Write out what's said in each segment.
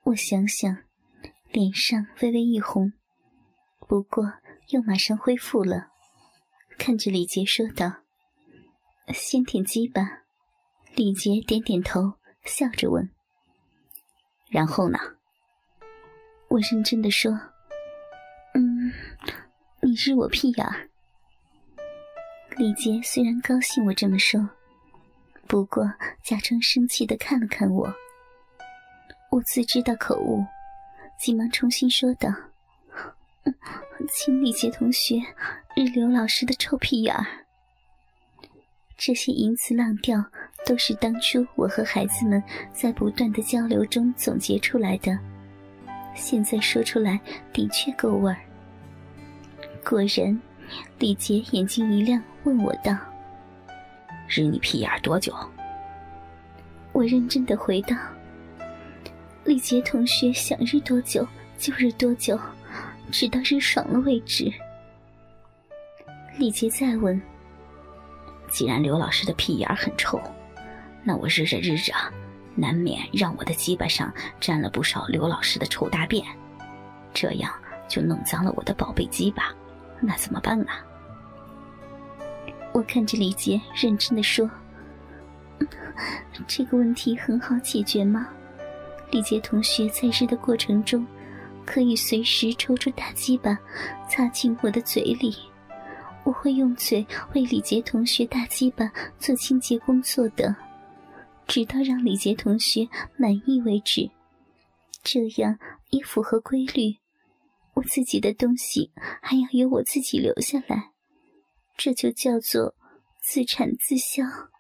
我想想，脸上微微一红，不过又马上恢复了，看着李杰说道：“先点鸡吧。”李杰点点头，笑着问：“ 然后呢？” 我认真地说：“你日我屁眼儿。”李杰虽然高兴我这么说，不过假装生气地看了看我。我自知道口误，急忙重新说道：“请李杰同学日刘老师的臭屁眼儿。”这些淫词浪调都是当初我和孩子们在不断的交流中总结出来的，现在说出来的确够味儿。果然，李杰眼睛一亮，问我道：“ 日你屁眼多久？” 我认真地回道：“李杰同学想日多久就日多久，直到日爽了为止。”李杰再问：“ 既然刘老师的屁眼很臭，那我日着日着，难免让我的鸡巴上沾了不少刘老师的臭大便，这样就弄脏了我的宝贝鸡巴，那怎么办啊？” 我看着李杰认真地说：“这个问题很好解决吗？李杰同学在日的过程中，可以随时抽出大鸡巴插进我的嘴里，我会用嘴为李杰同学大鸡巴做清洁工作的，直到让李杰同学满意为止。这样也符合规律，我自己的东西还要由我自己留下来，这就叫做自产自销。”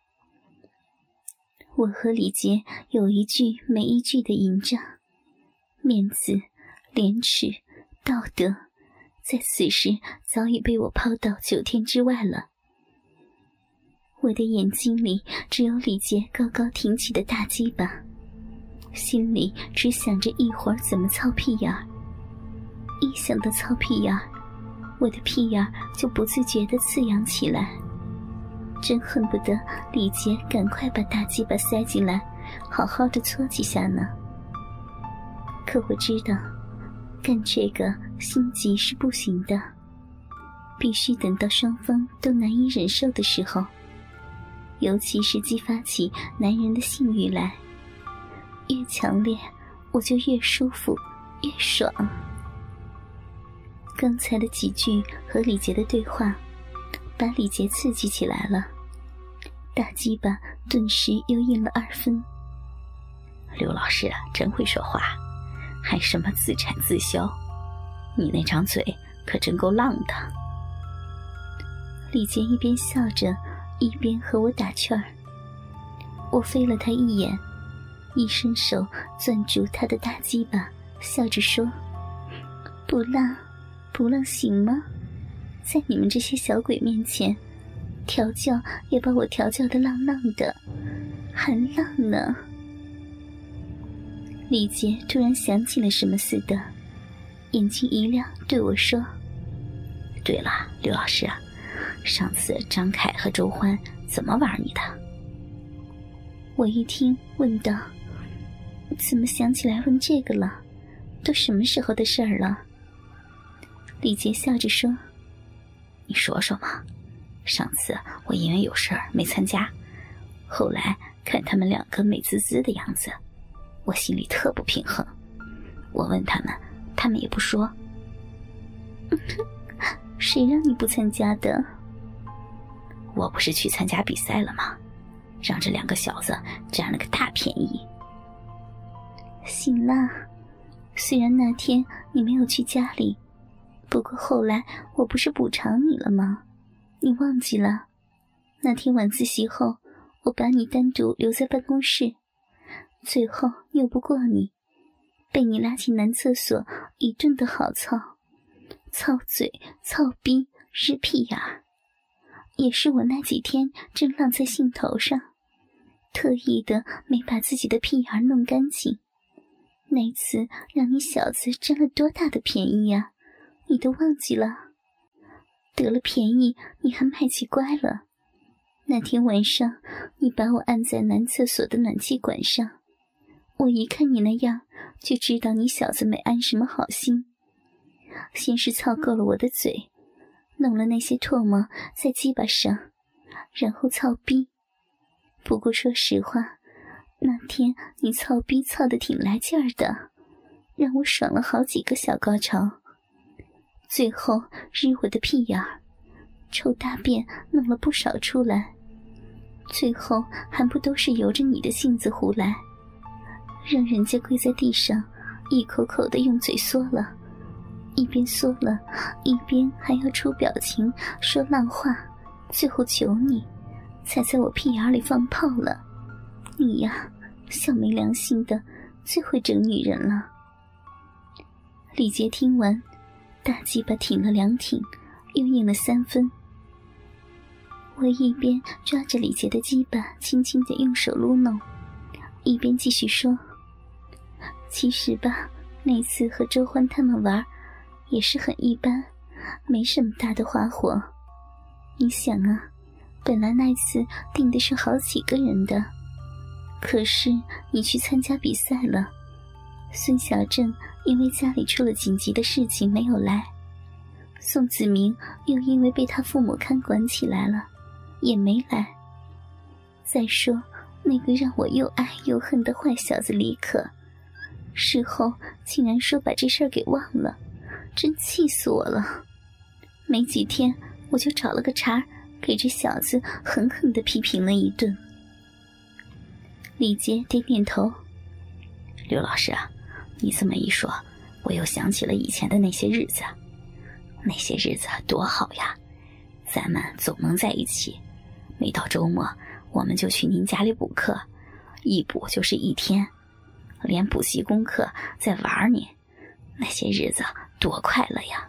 我和李杰有一句没一句的吟着，面子、廉耻、道德，在此时早已被我抛到9天之外了。我的眼睛里只有李杰高高挺起的大鸡巴，心里只想着一会儿怎么操屁眼儿。一想到操屁眼儿，我的屁眼儿就不自觉地刺痒起来，真恨不得李杰赶快把大鸡巴塞进来，好好的搓几下呢。可我知道，干这个心急是不行的，必须等到双方都难以忍受的时候，尤其是激发起男人的性欲来，越强烈我就越舒服越爽。刚才的几句和李杰的对话把李杰刺激起来了，大鸡巴顿时又硬了2分。 刘老师真会说话，还什么自产自销，你那张嘴可真够浪的。 李杰一边笑着一边和我打趣儿，我飞了他一眼，一伸手攥住他的大鸡巴，笑着说：“不浪不浪行吗？在你们这些小鬼面前，调教也把我调教得浪浪的，还浪呢。”李杰突然想起了什么似的，眼睛一亮，对我说：“ 对了，刘老师，上次张凯和周欢怎么玩你的？” 我一听问道：“怎么想起来问这个了？都什么时候的事儿了？”李杰笑着说：“ 你说说嘛，上次我因为有事儿没参加，后来看他们2个美滋滋的样子，我心里特不平衡。我问他们，他们也不说。”“ 谁让你不参加的？”“ 我不是去参加比赛了吗？让这2个小子占了个大便宜。”“ 行啦，虽然那天你没有去家里，不过后来我不是补偿你了吗？你忘记了？那天晚自习后，我把你单独留在办公室，最后拗不过你，被你拉进男厕所一顿的好操，操嘴、操逼、日屁眼儿，也是我那几天正浪在兴头上，特意的没把自己的屁眼儿弄干净。那次让你小子占了多大的便宜呀，你都忘记了？得了便宜你还卖起乖了。那天晚上你把我按在男厕所的暖气管上， 我一看你那样，就知道你小子没安什么好心。先是操够了我的嘴，弄了那些唾沫在鸡巴上，然后操逼。不过说实话，那天你操逼操得挺来劲儿的，让我爽了好几个小高潮。最后日我的屁眼儿，臭大便弄了不少出来，最后还不都是由着你的性子胡来，让人家跪在地上一口口的用嘴嗦了，一边嗦了一边还要出表情说浪话，最后求你才在我屁眼里放炮了。你呀，小没良心的，最会整女人了。李杰听完，大鸡巴挺了2挺，又硬了3分。我一边抓着李杰的鸡巴轻轻地用手撸弄，一边继续说，其实吧，那次和周欢他们玩也是很一般，没什么大的花火。你想啊，本来那次定的是好几个人的，可是你去参加比赛了，孙小正因为家里出了紧急的事情没有来，宋子明又因为被他父母看管起来了，也没来。再说那个让我又爱又恨的坏小子李可，事后竟然说把这事儿给忘了，真气死我了。没几天我就找了个茬给这小子狠狠地批评了一顿。李杰点点头， 刘老师啊，你这么一说，我又想起了以前的那些日子。那些日子多好呀，咱们总能在一起，每到周末我们就去您家里补课，一补就是1天，连补习功课在玩你，那些日子多快乐呀。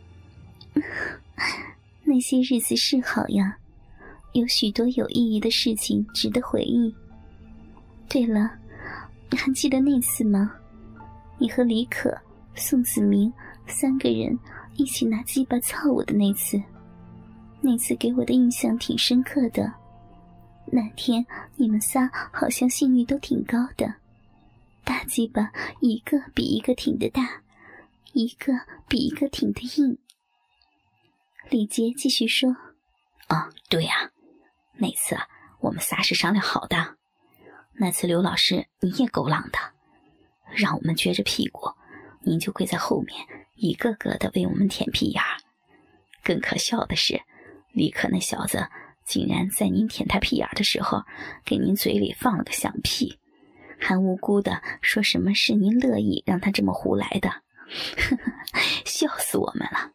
那些日子是好呀，有许多有意义的事情值得回忆。对了，你还记得那次吗？你和李可、宋子明3个人一起拿鸡巴操我的那次。那次给我的印象挺深刻的，那天你们仨好像性欲都挺高的，大鸡巴一个比一个挺得大，一个比一个挺得硬。李杰继续说， 对呀，那次我们仨是商量好的，那次刘老师你也够浪的，让我们撅着屁股，您就跪在后面一个个的为我们舔屁眼。更可笑的是，李可那小子竟然在您舔他屁眼的时候给您嘴里放了个响屁，还无辜的说什么是您乐意让他这么胡来的。笑死我们了。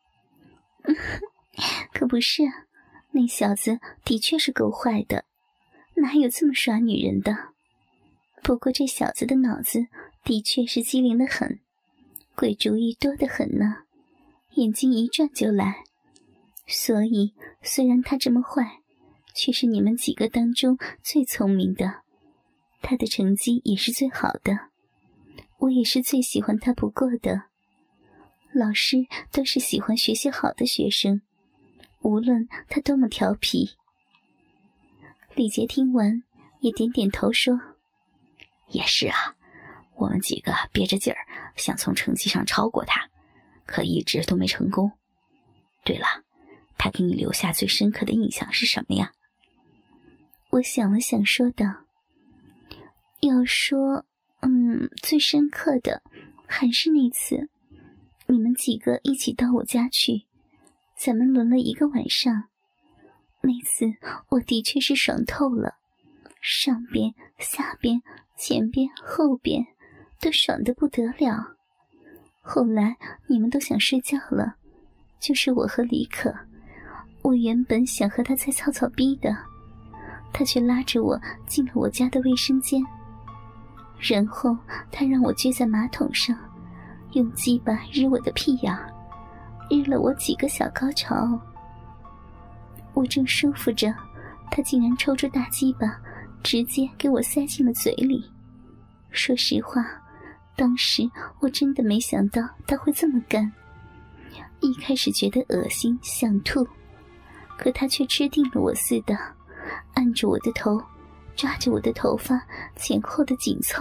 可不是，那小子的确是够坏的，哪有这么耍女人的。不过这小子的脑子的确是机灵得很，鬼主意多得很呢，眼睛一转就来。所以虽然他这么坏，却是你们几个当中最聪明的，他的成绩也是最好的，我也是最喜欢他不过的。老师都是喜欢学习好的学生，无论他多么调皮。李杰听完也点点头说， 也是啊，我们几个憋着劲儿想从成绩上超过他，可一直都没成功。对了，他给你留下最深刻的印象是什么呀？ 我想了想说道，要说最深刻的还是那次你们几个一起到我家去，咱们轮了1个晚上。那次我的确是爽透了，上边下边前边后边都爽得不得了。后来你们都想睡觉了，就是我和李可，我原本想和他再操操逼的，他却拉着我进了我家的卫生间，然后他让我撅在马桶上，用鸡巴日我的屁眼，日了我几个小高潮。我正舒服着，他竟然抽出大鸡巴直接给我塞进了嘴里。说实话，当时我真的没想到他会这么干，一开始觉得恶心想吐，可他却吃定了我似的，按着我的头，抓着我的头发前后的紧凑，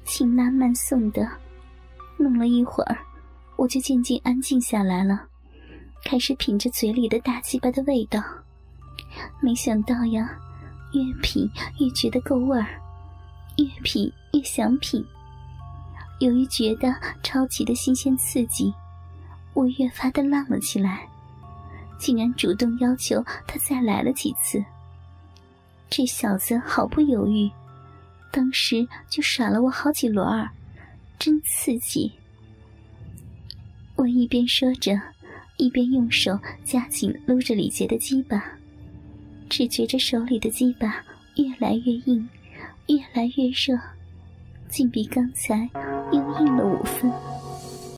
轻拉慢送的，弄了一会儿，我就渐渐安静下来了，开始品着嘴里的大鸡巴的味道。没想到呀，越品越觉得够味儿，越品越想品。由于觉得超级的新鲜刺激，我越发的浪了起来，竟然主动要求他再来了几次。这小子毫不犹豫，当时就耍了我好几轮儿，真刺激。我一边说着，一边用手夹紧撸着李杰的鸡巴，只觉着手里的鸡巴越来越硬，越来越热，竟比刚才又硬了5分。